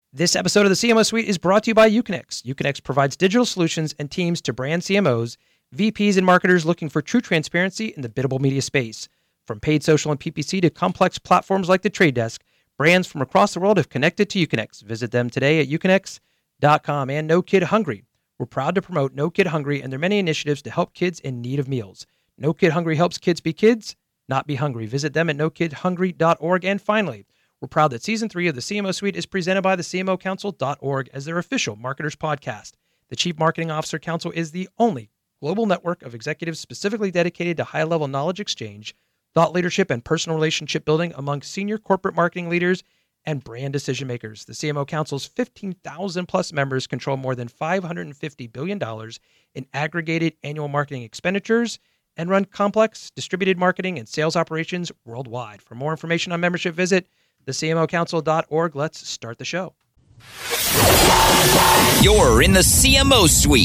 This episode of the CMO Suite is brought to you by Uconnect. Uconnect provides digital solutions and teams to brand CMOs, VPs, and marketers looking for true transparency in the biddable media space. From paid social and PPC to complex platforms like The Trade Desk, brands from across the world have connected to Uconnect. Visit them today at uconnect.com. And No Kid Hungry. We're proud to promote No Kid Hungry and their many initiatives to help kids in need of meals. No Kid Hungry helps kids be kids, not be hungry. Visit them at nokidhungry.org. And finally, we're proud that Season 3 of the CMO Suite is presented by the CMOcouncil.org as their official marketers podcast. The Chief Marketing Officer Council is the only global network of executives specifically dedicated to high-level knowledge exchange, thought leadership, and personal relationship building among senior corporate marketing leaders and brand decision makers. The CMO Council's 15,000 plus members control more than $550 billion in aggregated annual marketing expenditures and run complex distributed marketing and sales operations worldwide. For more information on membership, visit thecmocouncil.org. Let's start the show. You're in the CMO Suite,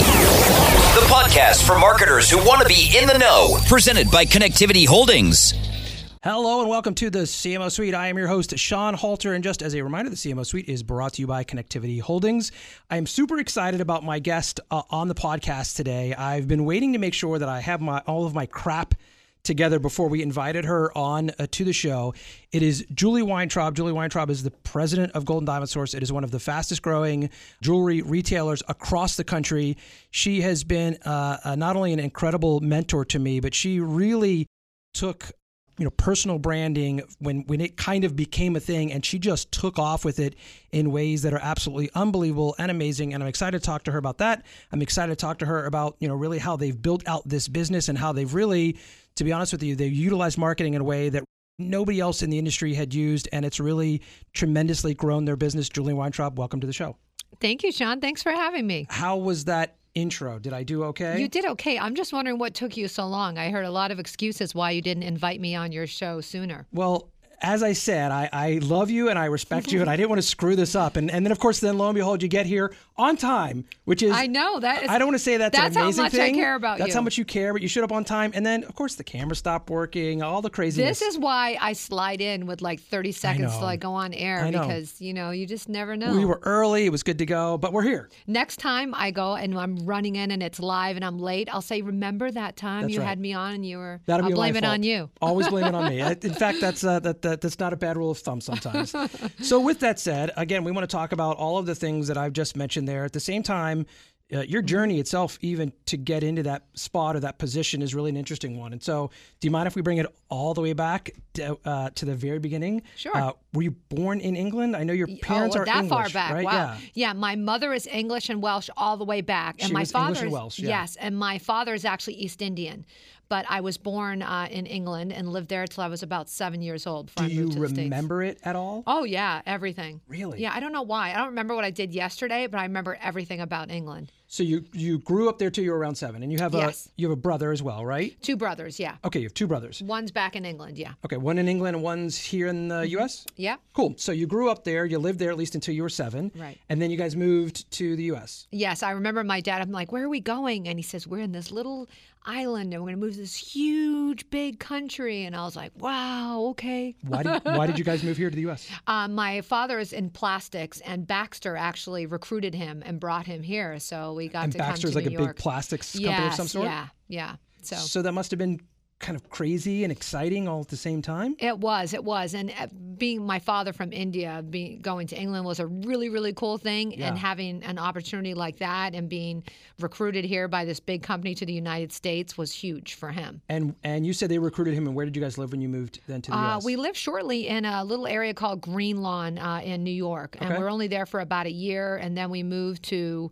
the podcast for marketers who want to be in the know, presented by Connectivity Holdings. Hello and welcome to the CMO Suite. I am your host, Sean Halter, and just as a reminder, the CMO Suite is brought to you by Connectivity Holdings. I am super excited about my guest on the podcast today. I've been waiting to make sure that I have all of my crap together before we invited her on to the show. It is Julie Weintraub. Julie Weintraub is the president of Golden Diamond Source. It is one of the fastest growing jewelry retailers across the country. She has been not only an incredible mentor to me, but she really took personal branding when it kind of became a thing, and she just took off with it in ways that are absolutely unbelievable and amazing. And I'm excited to talk to her about that. I'm excited to talk to her about, really how they've built out this business and how they've really, to be honest with you, they've utilized marketing in a way that nobody else in the industry had used, and it's really tremendously grown their business. Julie Weintraub, welcome to the show. Thank you, Sean. Thanks for having me. How was that intro? Did I do okay? You did okay. I'm just wondering what took you so long. I heard a lot of excuses why you didn't invite me on your show sooner. Well, as I said, I love you and I respect you, and I didn't want to screw this up. And then, of course, lo and behold, you get here on time, which is... I know. I don't want to say that's an amazing thing. That's how much I care about you. That's how much you care, but you showed up on time. And then, of course, the camera stopped working, all the craziness. This is why I slide in with like 30 seconds till I go on air, because, you just never know. We were early. It was good to go, but we're here. Next time I go and I'm running in and it's live and I'm late, I'll say, remember that time had me on and you were... I'll blame it on you. Always blame it on me. In fact, that's not a bad rule of thumb sometimes. So with that said, again, we want to talk about all of the things that I've just mentioned there. At the same time, your journey itself, even to get into that spot or that position, is really an interesting one. And so do you mind if we bring it all the way back to the very beginning? Sure. Were you born in England? I know your parents are that English, far back. right? Wow. Yeah, my mother is English and Welsh all the way back. And she was English and Welsh, yeah. Yes, and my father is actually East Indian. But I was born in England and lived there till I was about 7 years old. Do you remember it at all? Oh, yeah, everything. Really? Yeah, I don't know why. I don't remember what I did yesterday, but I remember everything about England. So you grew up there till you were around 7, and you have a brother as well, right? 2 brothers, yeah. Okay, you have 2 brothers. One's back in England, yeah. Okay, one in England and one's here in the U.S.? Yeah. Cool. So you grew up there, you lived there at least until you were 7. Right. And then you guys moved to the U.S. Yes, I remember my dad, I'm like, where are we going? And he says, we're in this little island and we're going to move to this huge, big country. And I was like, wow, okay. Why did you guys move here to the U.S.? My father is in plastics, and Baxter actually recruited him and brought him here. So we got to come to Baxter's like New York. A big plastics company of some sort? Yeah. So that must have been kind of crazy and exciting all at the same time? It was. And being my father from India, going to England was a really, really cool thing. Yeah. And having an opportunity like that and being recruited here by this big company to the United States was huge for him. And you said they recruited him, and where did you guys live when you moved then to the U.S.? We lived shortly in a little area called Green Lawn in New York. And we were only there for about a year, and then we moved to...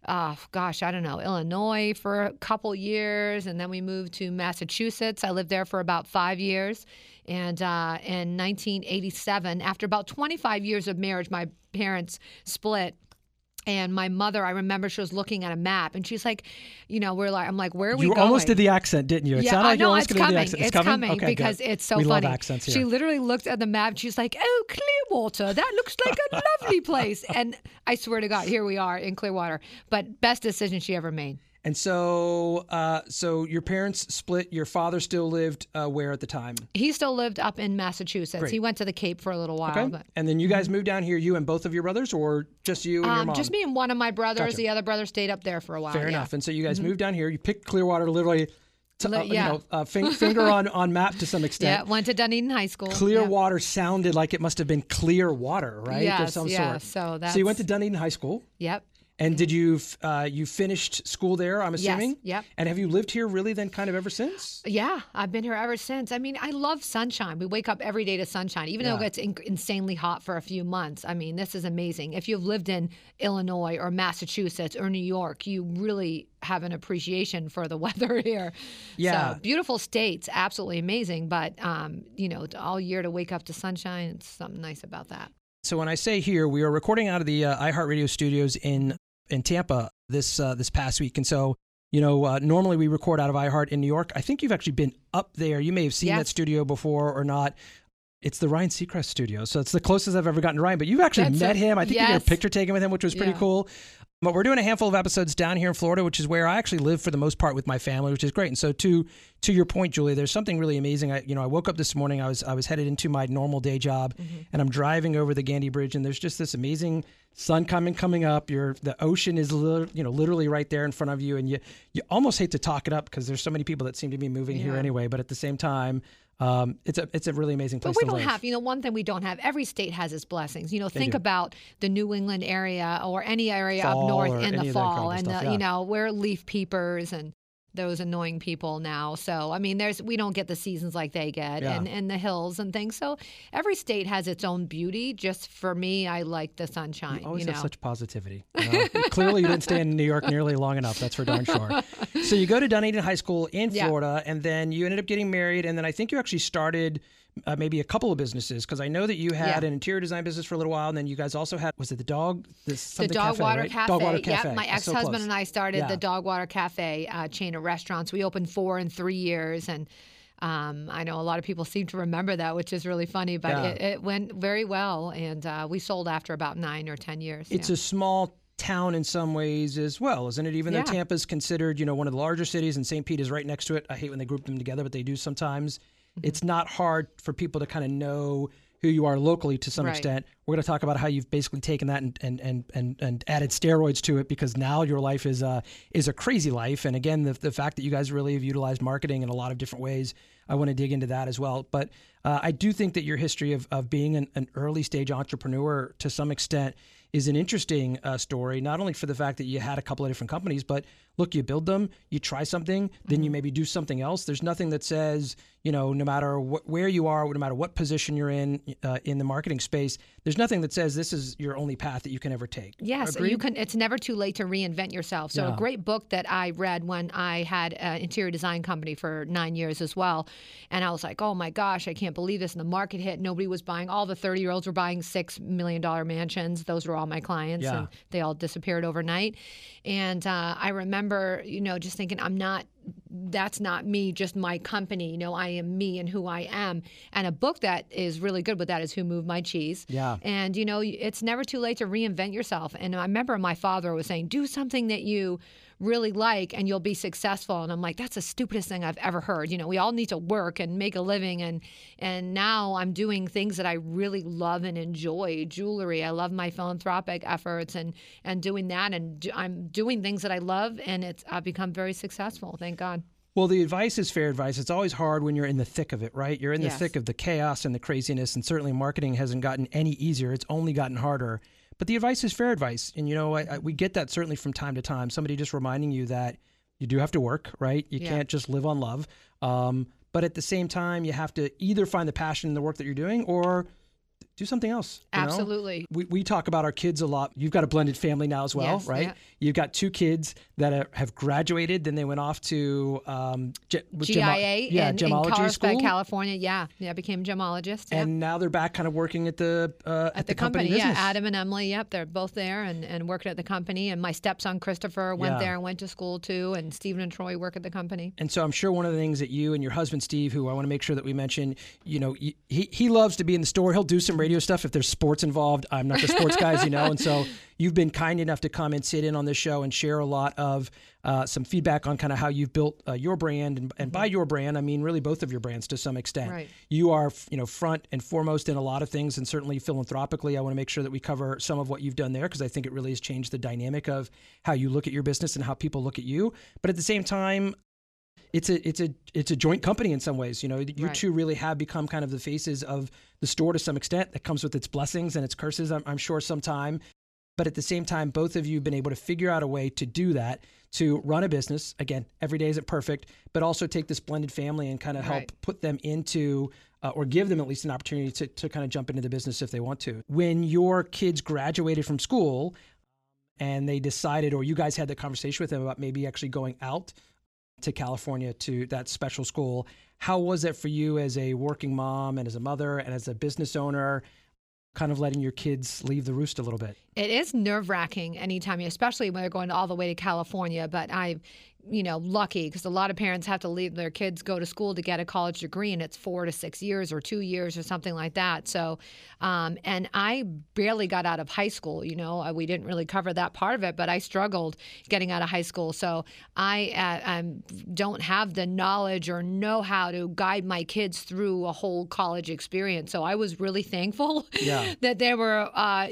Illinois for a couple years, and then we moved to Massachusetts. I lived there for about 5 years. And in 1987, after about 25 years of marriage, my parents split. And my mother, I remember she was looking at a map, and she's like, I'm like, where are we going? You almost did the accent, didn't you? It sounded like you almost did the accent. It's coming okay, because good. it's so we funny. Love accents here. She literally looked at the map, and she's like, oh, Clearwater, that looks like a lovely place. And I swear to God, here we are in Clearwater. But best decision she ever made. And so so your parents split. Your father still lived where at the time? He still lived up in Massachusetts. Great. He went to the Cape for a little while. Okay. But, And then you guys moved down here, you and both of your brothers, or just you and your mom? just me and one of my brothers. Gotcha. The other brother stayed up there for a while. Fair enough. And so you guys moved down here. You picked Clearwater literally, Yeah. finger on map to some extent. Yeah, went to Dunedin High School. Clearwater sounded like it must have been clear water, right? Yes, Of some yeah. sort. So you went to Dunedin High School. Yep. And did you you finished school there, I'm assuming? Yes, yep. And have you lived here really then kind of ever since? Yeah, I've been here ever since. I mean, I love sunshine. We wake up every day to sunshine, even though it gets insanely hot for a few months. I mean, this is amazing. If you've lived in Illinois or Massachusetts or New York, you really have an appreciation for the weather here. Yeah. So, beautiful states, absolutely amazing. But, all year to wake up to sunshine, it's something nice about that. So when I say here, we are recording out of the iHeartRadio studios in Tampa this past week. And so, normally we record out of iHeart in New York. I think you've actually been up there. You may have seen that studio before or not. It's the Ryan Seacrest studio. So it's the closest I've ever gotten to Ryan. But you've actually met him. I think you got a picture taken with him, which was pretty cool. But we're doing a handful of episodes down here in Florida, which is where I actually live for the most part with my family, which is great. And so to your point, Julie, there's something really amazing. I woke up this morning, I was headed into my normal day job, and I'm driving over the Gandy Bridge, and there's just this amazing sun coming up. The ocean is literally right there in front of you, and you almost hate to talk it up because there's so many people that seem to be moving here anyway. But at the same time, it's a really amazing place to live. But we don't have, one thing we don't have, every state has its blessings. Think about the New England area or any area up north in the fall and we're leaf peepers and those annoying people now. So, I mean, we don't get the seasons like they get and the hills and things. So every state has its own beauty. Just for me, I like the sunshine. You always have such positivity. Clearly, you didn't stay in New York nearly long enough. That's for darn sure. So you go to Dunedin High School in Florida, and then you ended up getting married, and then I think you actually started maybe a couple of businesses, because I know that you had an interior design business for a little while, and then you guys also had, was it the Dog Water Cafe? Dogwater Cafe. Yep, my ex-husband and I started the Dogwater Cafe chain of restaurants. We opened 4 in 3 years, and I know a lot of people seem to remember that, which is really funny, but it went very well, and we sold after about 9 or 10 years. It's a small town in some ways as well, isn't it? Even though Tampa's considered, one of the larger cities, and St. Pete is right next to it. I hate when they group them together, but they do sometimes. It's not hard for people to kind of know who you are locally to some extent. We're going to talk about how you've basically taken that and added steroids to it, because now your life is a crazy life. And again, the fact that you guys really have utilized marketing in a lot of different ways, I want to dig into that as well. But I do think that your history of being an early stage entrepreneur to some extent is an interesting story, not only for the fact that you had a couple of different companies, but look, you build them, you try something, then you maybe do something else. There's nothing that says, no matter where you are, no matter what position you're in the marketing space, there's nothing that says this is your only path that you can ever take. Yes, it's never too late to reinvent yourself. So a great book that I read when I had an interior design company for 9 years as well, and I was like, oh my gosh, I can't believe this. And the market hit. Nobody was buying. All the 30-year-olds were buying $6 million mansions. Those were all my clients, and they all disappeared overnight. And I remember, just thinking, that's not me, just my company. I am me and who I am. And a book that is really good with that is Who Moved My Cheese. Yeah. And, it's never too late to reinvent yourself. And I remember my father was saying, do something that you really like and you'll be successful. And I'm like, that's the stupidest thing I've ever heard. We all need to work and make a living. And now I'm doing things that I really love and enjoy. Jewelry. I love my philanthropic efforts and doing that. And I'm doing things that I love, and I've become very successful. Thank God. Well, the advice is fair advice. It's always hard when you're in the thick of it, right? You're in the thick of the chaos and the craziness, and certainly marketing hasn't gotten any easier. It's only gotten harder. But the advice is fair advice. And, we get that certainly from time to time. Somebody just reminding you that you do have to work, right? You can't just live on love. But at the same time, you have to either find the passion in the work that you're doing or do something else. Absolutely. We talk about our kids a lot. You've got a blended family now as well, right? Yeah. You've got 2 kids that have graduated. Then they went off to GIA in Carlsbad, California. Yeah, became a gemologist. Yeah. And now they're back kind of working at the company business. Yeah, Adam and Emily, they're both there and working at the company. And my stepson, Christopher, went there and went to school too. And Stephen and Troy work at the company. And so I'm sure one of the things that you and your husband, Steve, who I want to make sure that we mention, he loves to be in the store. He'll do some radio stuff if there's sports involved. I'm not the sports guy, as you know. And so, you've been kind enough to come and sit in on this show and share a lot of some feedback on kind of how you've built your brand. And by your brand, I mean really both of your brands to some extent. Right. You are, front and foremost in a lot of things, and certainly philanthropically, I want to make sure that we cover some of what you've done there, because I think it really has changed the dynamic of how you look at your business and how people look at you. But at the same time, it's a joint company in some ways. You Right. two really have become kind of the faces of the store to some extent. That comes with its blessings and its curses, I'm sure, sometime. But at the same time, both of you have been able to figure out a way to do that, to run a business. Again, every day isn't perfect, but also take this blended family and kind of help put them into, or give them at least an opportunity to kind of jump into the business if they want to. When your kids graduated from school and they decided, or you guys had the conversation with them about maybe actually going out to California to that special school, how was it for you as a working mom and as a mother and as a business owner, kind of letting your kids leave the roost a little bit? It is nerve-wracking anytime, especially when they're going all the way to California. But I'm, lucky, because a lot of parents have to leave their kids go to school to get a college degree, and it's 4 to 6 years or 2 years or something like that. So, and I barely got out of high school. We didn't really cover that part of it, but I struggled getting out of high school. So I don't have the knowledge or know how to guide my kids through a whole college experience. So I was really thankful that they were,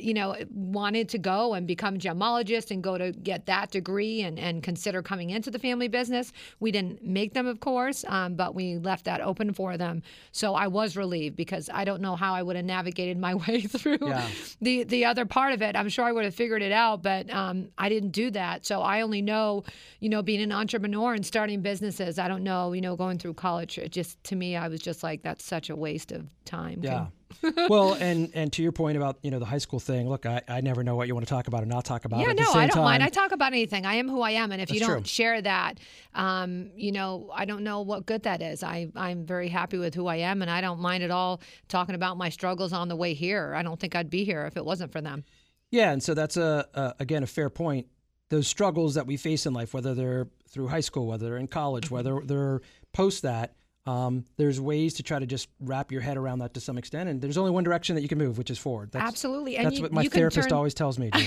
wanted to go and become gemologists and go to get that degree and consider coming into the family business. We didn't make them, of course, but we left that open for them. So I was relieved, because I don't know how I would have navigated my way through the other part of it. I'm sure I would have figured it out, but I didn't do that. So I only know, being an entrepreneur and starting businesses. I don't know, going through college. It just, to me, I was just like, that's such a waste of time. Yeah. Well, and to your point about, the high school thing, look, I never know what you want to talk about or not talk about. Yeah, At no, the same I don't time, mind. I talk about anything. I am who I am. And if you don't true. share that, I don't know what good that is. I'm very happy with who I am, and I don't mind at all talking about my struggles on the way here. I don't think I'd be here if it wasn't for them. Yeah, and so that's, again, a fair point. Those struggles that we face in life, whether they're through high school, whether they're in college, whether they're post that, there's ways to try to just wrap your head around that to some extent, and there's only one direction that you can move, which is forward. Absolutely, and that's what my therapist always tells me.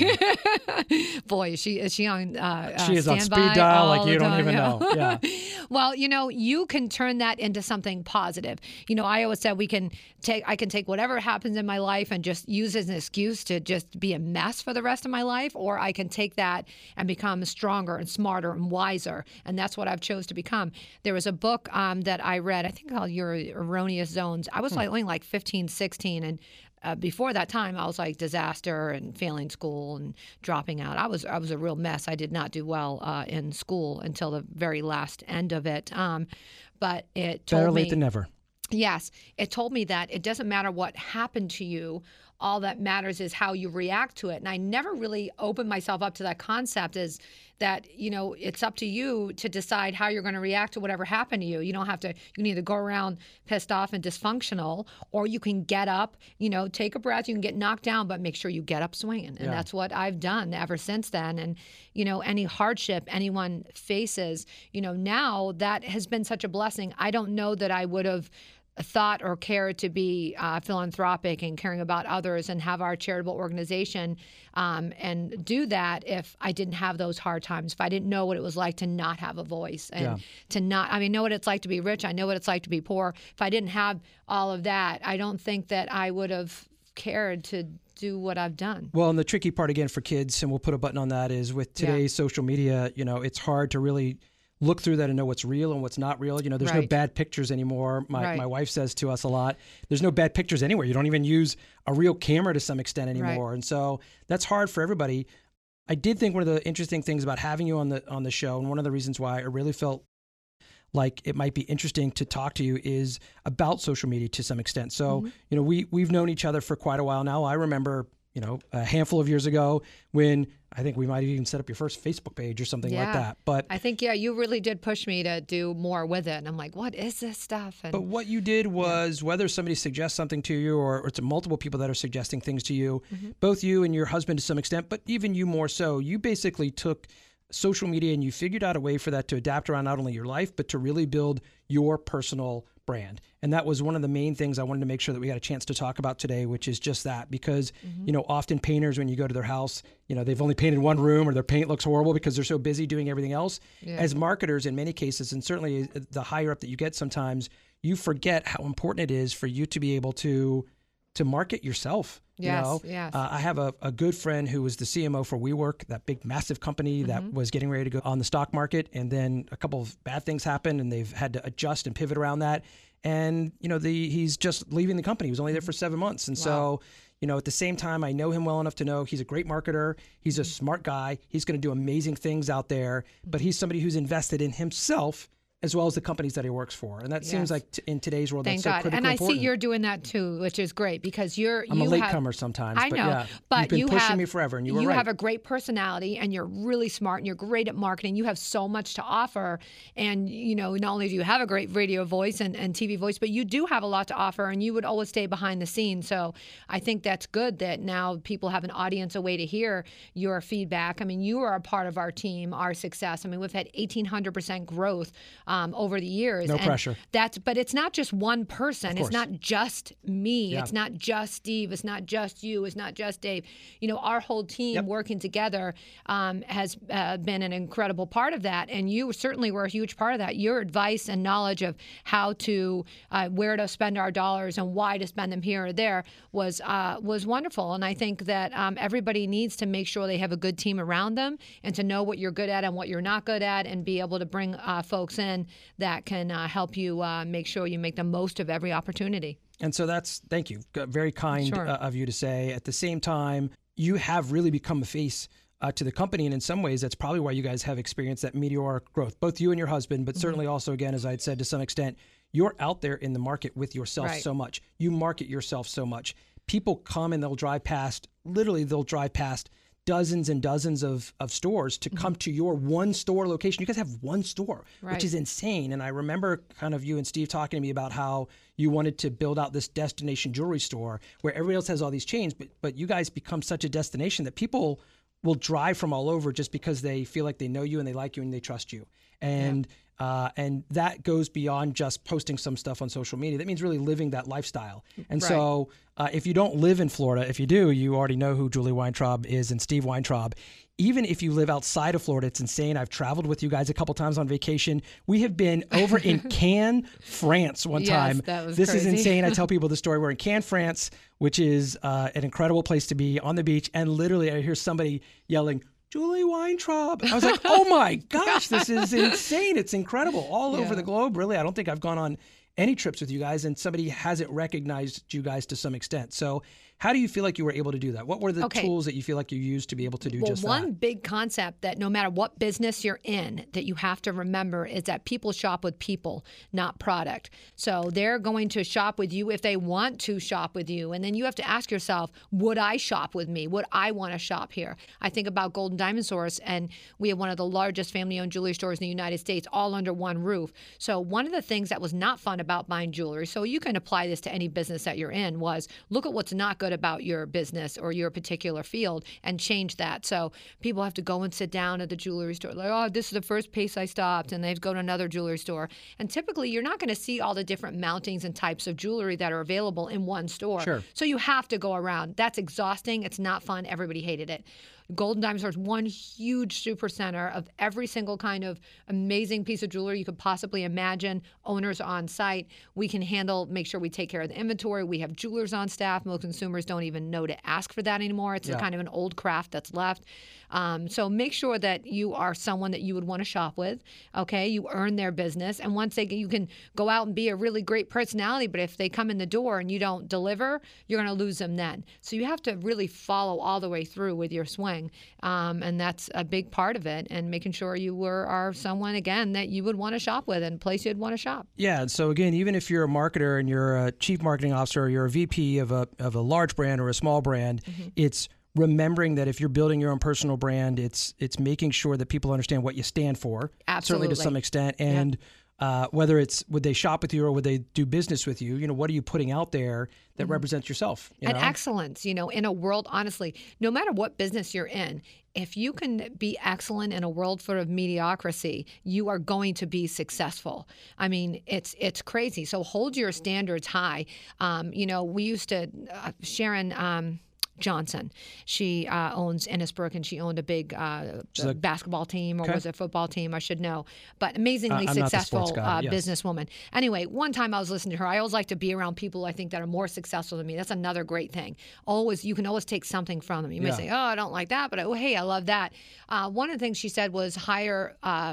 Boy, is she on? She is on speed dial, like you don't even know. Yeah. Well, you can turn that into something positive. I always said I can take whatever happens in my life and just use it as an excuse to just be a mess for the rest of my life, or I can take that and become stronger and smarter and wiser, and that's what I've chose to become. There was a book that I read, I think called Your Erroneous Zones. I was only like 15, 16, and before that time, I was like disaster and failing school and dropping out. I was a real mess. I did not do well in school until the very last end of it. But it told me, better late than never. Yes, it told me that it doesn't matter what happened to you. All that matters is how you react to it. And I never really opened myself up to that concept, is that, it's up to you to decide how you're going to react to whatever happened to you. You don't have to, you can either go around pissed off and dysfunctional, or you can get up, take a breath, you can get knocked down, but make sure you get up swinging. And that's what I've done ever since then. And, any hardship anyone faces, now that has been such a blessing. I don't know that I would have thought or cared to be philanthropic and caring about others and have our charitable organization and do that if I didn't have those hard times, if I didn't know what it was like to not have a voice and to not, know what it's like to be rich. I know what it's like to be poor. If I didn't have all of that, I don't think that I would have cared to do what I've done. Well, and the tricky part again for kids, and we'll put a button on that, is with today's social media, it's hard to really look through that and know what's real and what's not real. There's no bad pictures anymore. My wife says to us a lot, there's no bad pictures anywhere. You don't even use a real camera to some extent anymore. And so that's hard for everybody. I did think one of the interesting things about having you on the show, and one of the reasons why I really felt like it might be interesting to talk to you, is about social media to some extent. So, we've known each other for quite a while now. I remember, a handful of years ago when I think we might have even set up your first Facebook page or something like that. But I think, you really did push me to do more with it. And I'm like, what is this stuff? And, but what you did was, whether somebody suggests something to you or it's multiple people that are suggesting things to you, both you and your husband to some extent, but even you more so, you basically took social media and you figured out a way for that to adapt around not only your life, but to really build your personal brand. And that was one of the main things I wanted to make sure that we got a chance to talk about today, which is just that. Because, often painters, when you go to their house, they've only painted one room or their paint looks horrible because they're so busy doing everything else. Yeah. As marketers, in many cases, and certainly the higher up that you get sometimes, you forget how important it is for you to be able to market yourself. Yes, yes. I have a good friend who was the CMO for WeWork, that big, massive company that was getting ready to go on the stock market. And then a couple of bad things happened and they've had to adjust and pivot around that. And, he's just leaving the company. He was only there for 7 months. And so, at the same time, I know him well enough to know he's a great marketer. He's a smart guy. He's going to do amazing things out there. But he's somebody who's invested in himself as well as the companies that he works for. And that seems like in today's world, Thank that's so God. critically And I important. see you're doing that too, which is great because I'm a latecomer sometimes. I know, yeah, but you've been pushing me forever, and you were right. You have a great personality, and you're really smart, and you're great at marketing. You have so much to offer, and not only do you have a great radio voice and TV voice, but you do have a lot to offer, and you would always stay behind the scenes. So I think that's good that now people have an audience, a way to hear your feedback. I mean, you are a part of our team, our success. I mean, we've had 1,800% growth over the years. No pressure. But it's not just one person. It's not just me. Yeah. It's not just Steve. It's not just you. It's not just Dave. Our whole team working together has been an incredible part of that. And you certainly were a huge part of that. Your advice and knowledge of how to, where to spend our dollars and why to spend them here or there was wonderful. And I think that everybody needs to make sure they have a good team around them and to know what you're good at and what you're not good at and be able to bring folks in that can help you make sure you make the most of every opportunity. And so thank you. Very kind of you to say. At the same time, you have really become a face to the company. And in some ways, that's probably why you guys have experienced that meteoric growth, both you and your husband, but certainly also, again, as I had said, to some extent, you're out there in the market with yourself so much. You market yourself so much. People come and they'll drive past dozens and dozens of stores to come to your one store location. You guys have one store, which is insane. And I remember kind of you and Steve talking to me about how you wanted to build out this destination jewelry store where everybody else has all these chains, but you guys become such a destination that people will drive from all over just because they feel like they know you and they like you and they trust you. And that goes beyond just posting some stuff on social media. That means really living that lifestyle. And so if you don't live in Florida, if you do, you already know who Julie Weintraub is and Steve Weintraub. Even if you live outside of Florida, it's insane. I've traveled with you guys a couple times on vacation. We have been over in Cannes, France one time. That was this crazy. is insane. I tell people the story. We're in Cannes, France, which is an incredible place to be on the beach. And literally I hear somebody yelling, Julie Weintraub. I was like, oh my gosh, this is insane. It's incredible. All over the globe, really. I don't think I've gone on any trips with you guys and somebody hasn't recognized you guys to some extent. So how do you feel like you were able to do that? What were the tools that you feel like you used to be able to do just that? One big concept that no matter what business you're in, that you have to remember is that people shop with people, not product. So they're going to shop with you if they want to shop with you. And then you have to ask yourself, would I shop with me? Would I want to shop here? I think about Golden Diamond Source, and we have one of the largest family-owned jewelry stores in the United States, all under one roof. So one of the things that was not fun about buying jewelry, so you can apply this to any business that you're in, was look at what's not good about your business or your particular field and change that. So people have to go and sit down at the jewelry store, like, oh, this is the first place I stopped, and they go to another jewelry store. And typically, you're not going to see all the different mountings and types of jewelry that are available in one store. Sure. So you have to go around. That's exhausting. It's not fun. Everybody hated it. Golden Diamond Store is one huge super center of every single kind of amazing piece of jewelry you could possibly imagine. Owners on site. We can make sure we take care of the inventory. We have jewelers on staff. Most consumers don't even know to ask for that anymore. It's a kind of an old craft that's left. So make sure that you are someone that you would want to shop with. Okay, you earn their business, and once you can go out and be a really great personality. But if they come in the door and you don't deliver, you're going to lose them then. So you have to really follow all the way through with your swing. And that's a big part of it, and making sure you are someone, again, that you would want to shop with and a place you'd want to shop. Yeah, and so again, even if you're a marketer and you're a chief marketing officer or you're a VP of a large brand or a small brand, it's remembering that if you're building your own personal brand, it's making sure that people understand what you stand for, Absolutely. certainly to some extent, and whether it's would they shop with you or would they do business with you, what are you putting out there that represents yourself? And excellence, in a world, honestly, no matter what business you're in, if you can be excellent in a world full of mediocrity, you are going to be successful. I mean, it's crazy. So hold your standards high. We used to, Sharon Johnson. She owns Innisbrook, and she owned a big basketball team, or was it a football team? I should know. But amazingly successful businesswoman. Anyway, one time I was listening to her. I always like to be around people I think that are more successful than me. That's another great thing. You can always take something from them. You may say, oh, I don't like that, but hey, I love that. One of the things she said was hire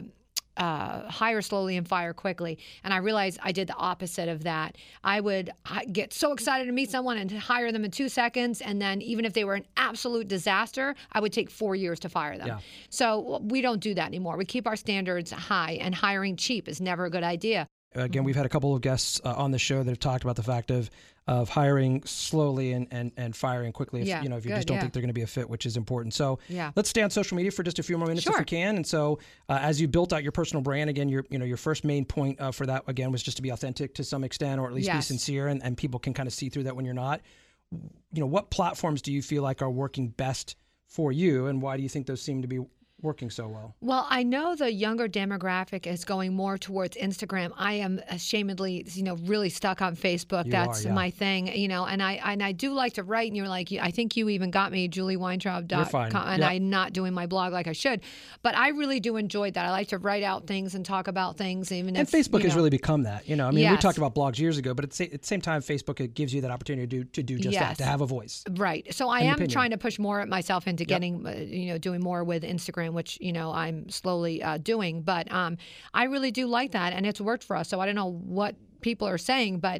slowly and fire quickly. And I realized I did the opposite of that. I would get so excited to meet someone and hire them in 2 seconds. And then even if they were an absolute disaster, I would take 4 years to fire them. Yeah. So we don't do that anymore. We keep our standards high, and hiring cheap is never a good idea. Again, we've had a couple of guests on the show that have talked about the fact of hiring slowly and firing quickly if you just don't think they're going to be a fit, which is important. So let's stay on social media for just a few more minutes if we can. And so as you built out your personal brand, again, your first main point for that, again, was just to be authentic to some extent, or at least be sincere, and people can kind of see through that when you're not. What platforms do you feel like are working best for you, and why do you think those seem to be working so well? Well, I know the younger demographic is going more towards Instagram. I am ashamedly, really stuck on Facebook. That's my thing, and I do like to write, and you're like, I think you even got me, JulieWeintraub.com, and I'm not doing my blog like I should, but I really do enjoy that. I like to write out things and talk about things, and Facebook has really become that, we talked about blogs years ago, but at the same time, Facebook, it gives you that opportunity to do just that, to have a voice. Right. So I am trying to push more myself into getting, doing more with Instagram, which I'm slowly doing, but I really do like that, and it's worked for us. So I don't know what people are saying, but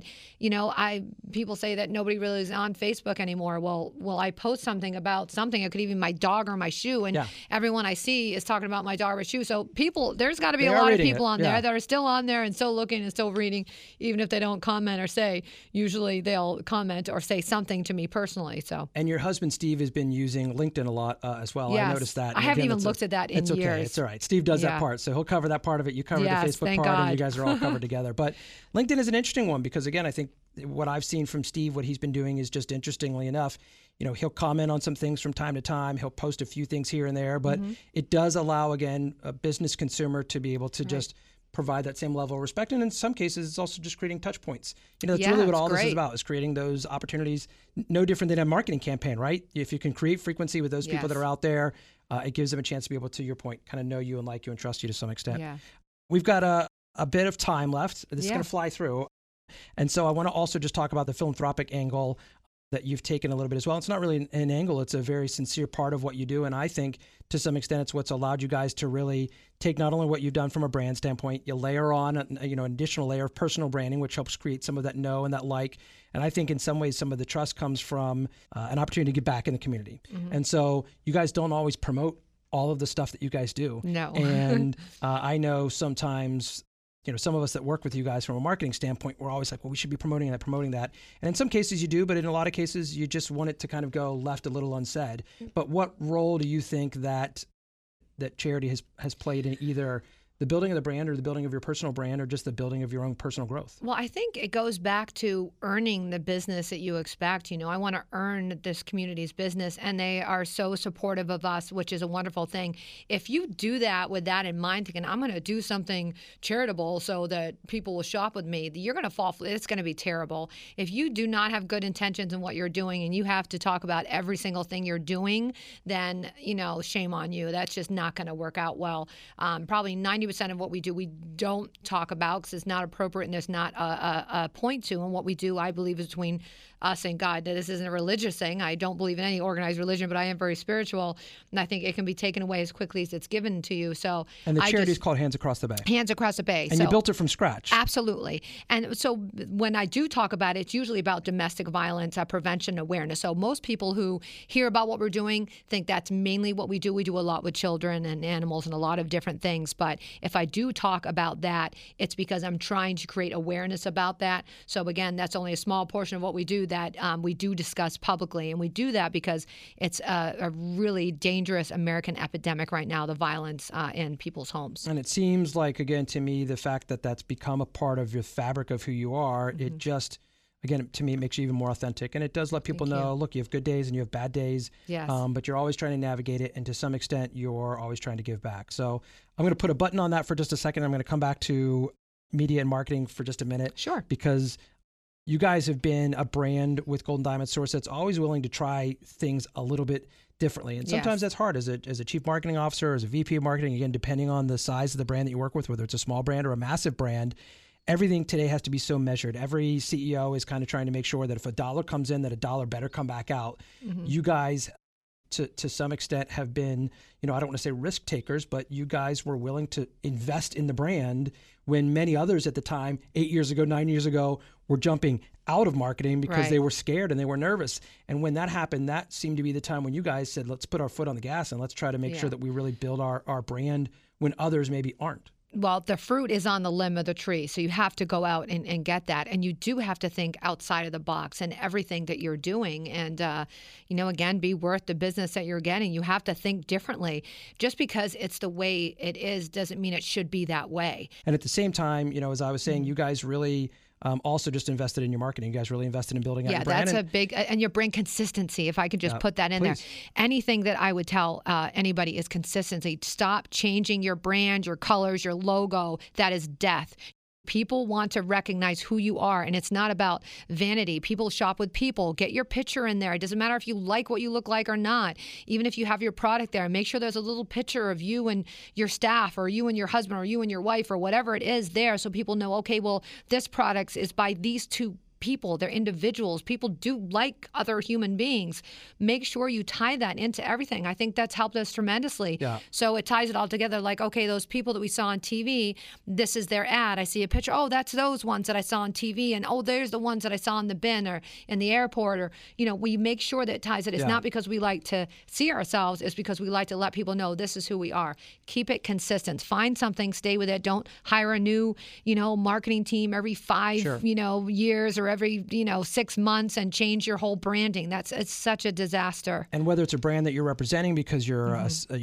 people say that nobody really is on Facebook anymore. Well, I post something about something. It could even be my dog or my shoe, and everyone I see is talking about my dog or shoe. So there's got to be a lot of people on there that are still on there and still looking and still reading, even if they don't comment or say. Usually they'll comment or say something to me personally. So. And your husband Steve has been using LinkedIn a lot as well. Yes. I noticed that. I haven't even looked at that in years. It's okay. It's all right. Steve does that part, so he'll cover that part of it. You cover the Facebook part, and you guys are all covered together. But LinkedIn is an interesting one because, again, I think what I've seen from Steve, what he's been doing is just, interestingly enough, he'll comment on some things from time to time. He'll post a few things here and there, but it does allow, again, a business consumer to be able to just provide that same level of respect. And in some cases, it's also just creating touch points. That's really what all this is about, is creating those opportunities. No different than a marketing campaign, right? If you can create frequency with those people that are out there, it gives them a chance to be able to, your point, kind of know you and like you and trust you to some extent. Yeah. We've got a bit of time left. This is going to fly through. And so I want to also just talk about the philanthropic angle that you've taken a little bit as well. It's not really an angle. It's a very sincere part of what you do. And I think to some extent, it's what's allowed you guys to really take not only what you've done from a brand standpoint, you layer on an additional layer of personal branding, which helps create some of that know and that like. And I think in some ways, some of the trust comes from an opportunity to get back in the community. And so you guys don't always promote all of the stuff that you guys do. No. And I know sometimes some of us that work with you guys from a marketing standpoint, we're always like, well, we should be promoting that. And in some cases you do, but in a lot of cases you just want it to kind of go left a little unsaid. But what role do you think that charity has played in either the building of the brand or the building of your personal brand or just the building of your own personal growth? Well, I think it goes back to earning the business that you expect. I want to earn this community's business, and they are so supportive of us, which is a wonderful thing. If you do that with that in mind, thinking, I'm going to do something charitable so that people will shop with me, you're going to fall. It's going to be terrible. If you do not have good intentions in what you're doing and you have to talk about every single thing you're doing, then, shame on you. That's just not going to work out well. Probably 90% of what we do, we don't talk about because it's not appropriate and there's not a point to. And what we do, I believe, is between us and God. This isn't a religious thing. I don't believe in any organized religion, but I am very spiritual, and I think it can be taken away as quickly as it's given to you. So, and the charity is called Hands Across the Bay. Hands Across the Bay. And you built it from scratch. Absolutely. And so when I do talk about it, it's usually about domestic violence prevention awareness. So most people who hear about what we're doing think that's mainly what we do. We do a lot with children and animals and a lot of different things. But if I do talk about that, it's because I'm trying to create awareness about that. So again, that's only a small portion of what we do that we do discuss publicly. And we do that because it's a really dangerous American epidemic right now, the violence in people's homes. And it seems like, again, to me, the fact that that's become a part of your fabric of who you are, it just, again, to me, it makes you even more authentic. And it does let people know, look, you have good days and you have bad days. Yes. But you're always trying to navigate it. And to some extent, you're always trying to give back. So I'm going to put a button on that for just a second. I'm going to come back to media and marketing for just a minute. Sure. Because you guys have been a brand with Golden Diamond Source that's always willing to try things a little bit differently. And sometimes that's hard as a chief marketing officer, as a VP of marketing, again, depending on the size of the brand that you work with, whether it's a small brand or a massive brand. Everything today has to be so measured. Every CEO is kind of trying to make sure that if a dollar comes in, that a dollar better come back out. You guys, to some extent, have been, I don't want to say risk takers, but you guys were willing to invest in the brand when many others at the time, 8 years ago, 9 years ago, were jumping out of marketing because they were scared and they were nervous. And when that happened, that seemed to be the time when you guys said, let's put our foot on the gas and let's try to make sure that we really build our brand when others maybe aren't. Well, the fruit is on the limb of the tree, so you have to go out and get that. And you do have to think outside of the box and everything that you're doing. And, again, be worth the business that you're getting. You have to think differently. Just because it's the way it is doesn't mean it should be that way. And at the same time, as I was saying, you guys really also just invested in your marketing. You guys really invested in building out your brand. Yeah, that's a big, and your brand consistency, if I could just put that in there. Anything that I would tell anybody is consistency. Stop changing your brand, your colors, your logo. That is death. People want to recognize who you are, and it's not about vanity. People shop with people. Get your picture in there. It doesn't matter if you like what you look like or not. Even if you have your product there, make sure there's a little picture of you and your staff, or you and your husband, or you and your wife, or whatever it is there, so people know, okay, well, this product is by these two people. They're individuals. People do like other human beings. Make sure you tie that into everything. I think that's helped us tremendously. Yeah. So it ties it all together, like, okay, those people that we saw on TV, this is their ad. I see a picture. Oh, that's those ones that I saw on TV. And oh, there's the ones that I saw in the bin or in the airport. Or, we make sure that it ties it. It's not because we like to see ourselves. It's because we like to let people know this is who we are. Keep it consistent. Find something, stay with it. Don't hire a new, marketing team every 5, years or every 6 months and change your whole branding. It's such a disaster. And whether it's a brand that you're representing because you're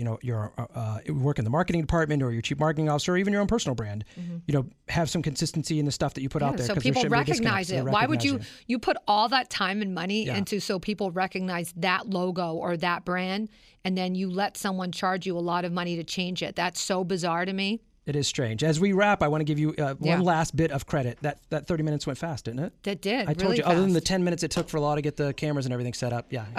you work in the marketing department, or your chief marketing officer, or even your own personal brand, have some consistency in the stuff that you put out there, so people recognize it. Why would you put all that time and money into so people recognize that logo or that brand, and then you let someone charge you a lot of money to change it? That's so bizarre to me. It is strange. As we wrap, I want to give you one last bit of credit. That 30 minutes went fast, didn't it? That did. I told you, other than the 10 minutes it took for Law to get the cameras and everything set up. Yeah.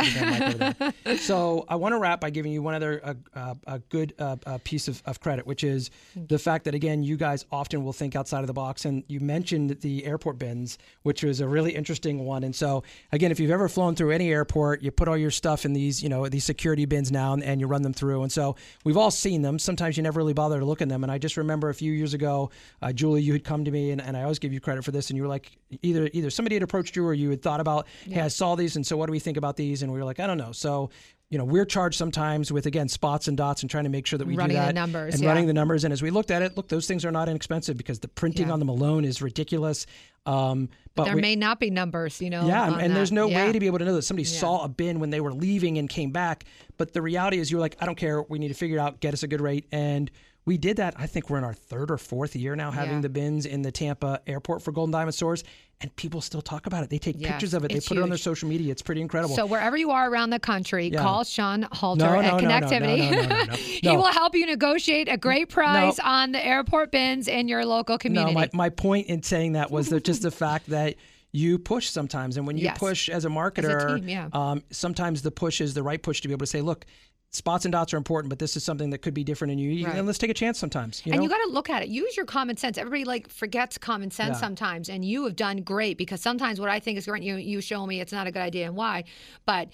So I want to wrap by giving you one other a good piece of credit, which is the fact that, again, you guys often will think outside of the box. And you mentioned the airport bins, which was a really interesting one. And so, again, if you've ever flown through any airport, you put all your stuff in these, these security bins now, and you run them through. And so we've all seen them. Sometimes you never really bother to look in them. And I just remember a few years ago, Julie, you had come to me, and I always give you credit for this, and you were like, either somebody had approached you or you had thought about, hey, I saw these, and so what do we think about these? And we were like, I don't know. So, we're charged sometimes with, again, spots and dots and trying to make sure that we running do that. The numbers, and running the numbers. And as we looked at it, look, those things are not inexpensive because the printing on them alone is ridiculous. But there may not be numbers, Yeah, and there's no way to be able to know that somebody saw a bin when they were leaving and came back. But the reality is, you're like, I don't care. We need to figure it out, get us a good rate. And we did that. I think we're in our 3rd or 4th year now having the bins in the Tampa airport for Golden Diamond Source, and people still talk about it. They take pictures of it. They put it on their social media. It's pretty incredible. So wherever you are around the country, call Sean Halter at Connectivity. No. He will help you negotiate a great price on the airport bins in your local community. No, my point in saying that was just the fact that you push sometimes. And when you push as a marketer, as a team, sometimes the push is the right push to be able to say, look, spots and dots are important, but this is something that could be different and unique. And let's take a chance sometimes. And you got to look at it. Use your common sense. Everybody forgets common sense sometimes, and you have done great, because sometimes what I think is great, you show me it's not a good idea and why. But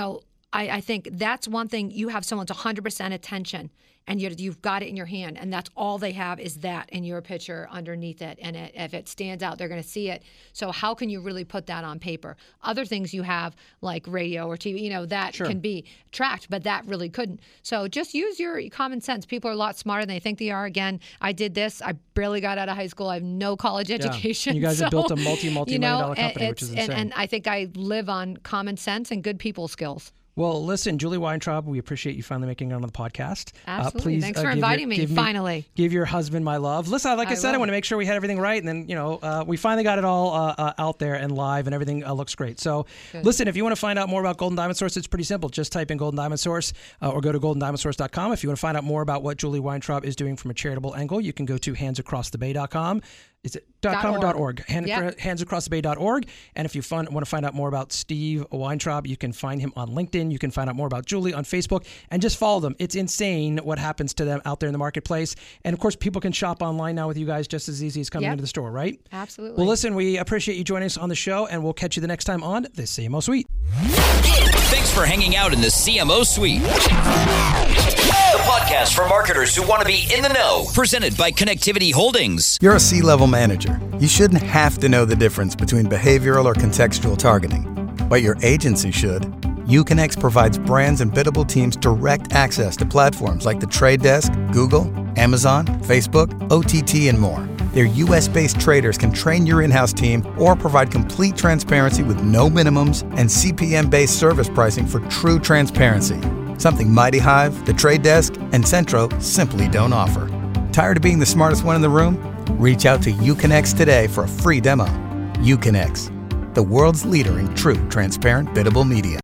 I think that's one thing. You have someone's 100% attention, and you've got it in your hand, and that's all they have is that in your picture underneath it. And if it stands out, they're going to see it. So how can you really put that on paper? Other things you have, like radio or TV, that can be tracked, but that really couldn't. So just use your common sense. People are a lot smarter than they think they are. Again, I did this. I barely got out of high school. I have no college education. You guys have built a multi-million dollar company, which is insane. And I think I live on common sense and good people skills. Well, listen, Julie Weintraub, we appreciate you finally making it on the podcast. Absolutely. Please, Thanks for inviting me, finally. Give your husband my love. Listen, like I said, I want to make sure we had everything right. And then, we finally got it all out there and live, and everything looks great. So listen, if you want to find out more about Golden Diamond Source, it's pretty simple. Just type in Golden Diamond Source or go to goldendiamondsource.com. If you want to find out more about what Julie Weintraub is doing from a charitable angle, you can go to handsacrossthebay.com. Is it .com or .org? Handsacrossthebay.org. And if you want to find out more about Steve Weintraub, you can find him on LinkedIn. You can find out more about Julie on Facebook, and just follow them. It's insane what happens to them out there in the marketplace. And of course, people can shop online now with you guys just as easy as coming into the store, right? Absolutely. Well, listen, we appreciate you joining us on the show, and we'll catch you the next time on the CMO Suite. Thanks for hanging out in the CMO Suite, the podcast for marketers who want to be in the know. Presented by Connectivity Holdings. You're a C-level manager. You shouldn't have to know the difference between behavioral or contextual targeting, but your agency should. Uconnect provides brands and biddable teams direct access to platforms like The Trade Desk, Google, Amazon, Facebook, OTT, and more. Their U.S.-based traders can train your in-house team or provide complete transparency with no minimums and CPM-based service pricing for true transparency. Something Mighty Hive, The Trade Desk, and Centro simply don't offer. Tired of being the smartest one in the room? Reach out to Uconnect today for a free demo. Uconnect, the world's leader in true, transparent, biddable media.